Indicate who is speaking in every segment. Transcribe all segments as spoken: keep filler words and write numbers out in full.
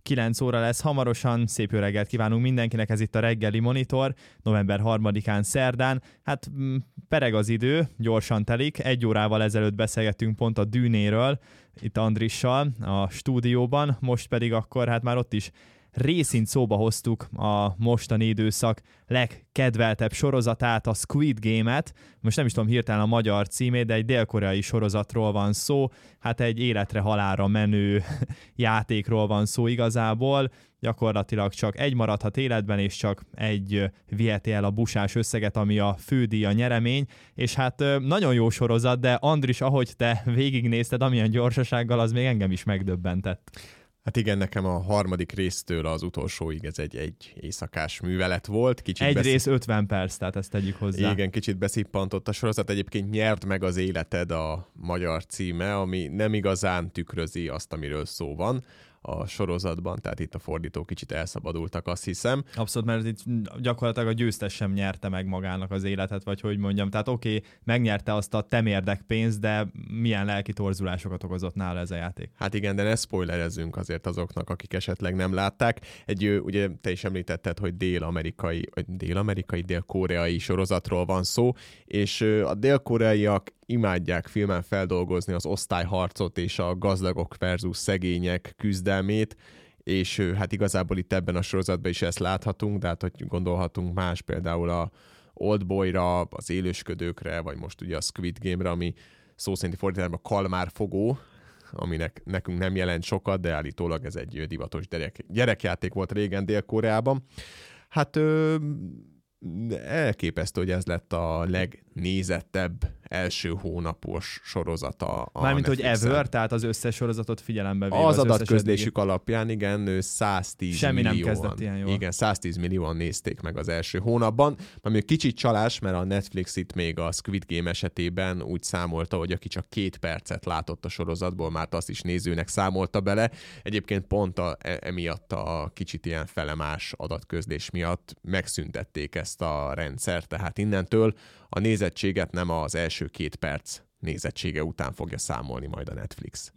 Speaker 1: kilenc óra lesz hamarosan. Szép jó reggelt kívánunk mindenkinek, ez itt a reggeli monitor, november harmadikán szerdán. Hát pereg az idő, gyorsan telik. Egy órával ezelőtt beszélgettünk pont a Dűnéről, itt Andrissal a stúdióban, most pedig akkor hát már ott is részint szóba hoztuk a mostani időszak legkedveltebb sorozatát, a Squid Game-et. Most nem is tudom hirtelen a magyar címét, de egy dél-koreai sorozatról van szó. Hát egy életre halálra menő játékról van szó igazából. Gyakorlatilag csak egy maradhat életben, és csak egy viheti el a busás összeget, ami a fődíj, a nyeremény. És hát nagyon jó sorozat, de Andris, ahogy te végignézted, amilyen gyorsasággal, az még engem is megdöbbentett.
Speaker 2: Hát igen, nekem a harmadik résztől az utolsóig ez egy, egy éjszakás művelet volt. Kicsit
Speaker 1: egy
Speaker 2: beszél...
Speaker 1: rész ötven perc, tehát ezt tegyük hozzá.
Speaker 2: Igen, kicsit beszippantott a sorozat. Egyébként Nyerd meg az életed a magyar címe, ami nem igazán tükrözi azt, amiről szó van a sorozatban, tehát itt a fordítók kicsit elszabadultak, azt hiszem.
Speaker 1: Abszolút, mert itt gyakorlatilag a győztes sem nyerte meg magának az életet, vagy hogy mondjam. Tehát oké, okay, megnyerte azt a temérdek pénzt, de milyen lelki torzulásokat okozott nála ez a játék.
Speaker 2: Hát igen, de ne spoilerezzünk azért azoknak, akik esetleg nem látták. Egy, ugye te is említetted, hogy dél-amerikai, vagy dél-amerikai, dél-koreai sorozatról van szó, és a dél-koreaiak imádják filmen feldolgozni az osztályharcot és a gazdagok versus szegények küzdelmét, és hát igazából itt ebben a sorozatban is ezt láthatunk, de hát hogy gondolhatunk más, például a Oldboyra, az élősködőkre, vagy most ugye a Squid Game-re, ami szó szerinti fordításban kalmárfogó, aminek nekünk nem jelent sokat, de állítólag ez egy divatos gyerek, gyerekjáték volt régen Dél-Koreában. Hát ö, elképesztő, hogy ez lett a legnézettebb első hónapos sorozata a
Speaker 1: Mármint, hogy
Speaker 2: Netflixen.
Speaker 1: ever, tehát az összes sorozatot figyelembe véve.
Speaker 2: Az,
Speaker 1: az
Speaker 2: adatközlésük alapján, igen, száztíz
Speaker 1: Semmi
Speaker 2: millióan.
Speaker 1: nem kezdett ilyen jól.
Speaker 2: Igen, száztíz millióan nézték meg az első hónapban. Ami kicsit csalás, mert a Netflix itt még a Squid Game esetében úgy számolta, hogy aki csak két percet látott a sorozatból, már azt is nézőnek számolta bele. Egyébként pont a, emiatt a kicsit ilyen felemás adatközlés miatt megszüntették ezt a rendszert, tehát innentől a nézettséget nem az első két perc nézettsége után fogja számolni majd a Netflix.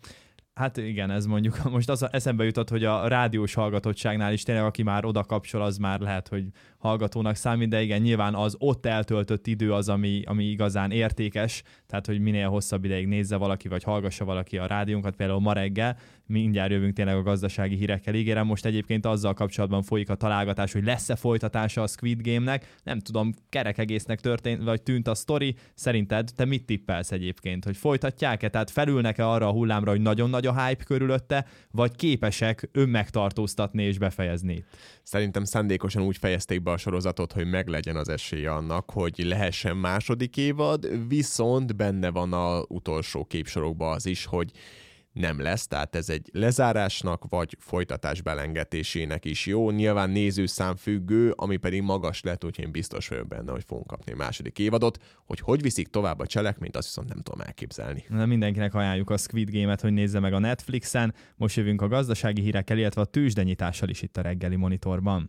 Speaker 1: Hát igen, ez mondjuk most az eszembe jutott, hogy a rádiós hallgatottságnál is tényleg, aki már oda kapcsol, az már lehet, hogy hallgatónak számít, de igen, nyilván az ott eltöltött idő az, ami, ami igazán értékes, tehát hogy minél hosszabb ideig nézze valaki, vagy hallgassa valaki a rádiónkat, például ma reggel, mindjárt jövünk tényleg a gazdasági hírekkel, ígérem. Most egyébként azzal kapcsolatban folyik a találgatás, hogy lesz-e folytatása a Squid Game-nek. Nem tudom, kerek egésznek történt, vagy tűnt a sztori. Szerinted te mit tippelsz egyébként, hogy folytatják-e? Tehát felülnek-e arra a hullámra, hogy nagyon nagy a hype körülötte, vagy képesek önmegtartóztatni és befejezni?
Speaker 2: Szerintem szándékosan úgy fejezték be a sorozatot, hogy meglegyen az esélye annak, hogy lehessen második évad, viszont benne van az utolsó képsorokban az is, hogy nem lesz, tehát ez egy lezárásnak vagy folytatás belengetésének is jó. Nyilván nézőszám függő, ami pedig magas lett, úgyhogy én biztos vagyok benne, hogy fogunk kapni a második évadot. Hogy hogy viszik tovább a cselekményt, azt viszont nem tudom elképzelni.
Speaker 1: Na, mindenkinek ajánljuk a Squid Game-et, hogy nézze meg a Netflixen. Most jövünk a gazdasági hírekkel, illetve a tőzsdenyitással is itt a reggeli monitorban.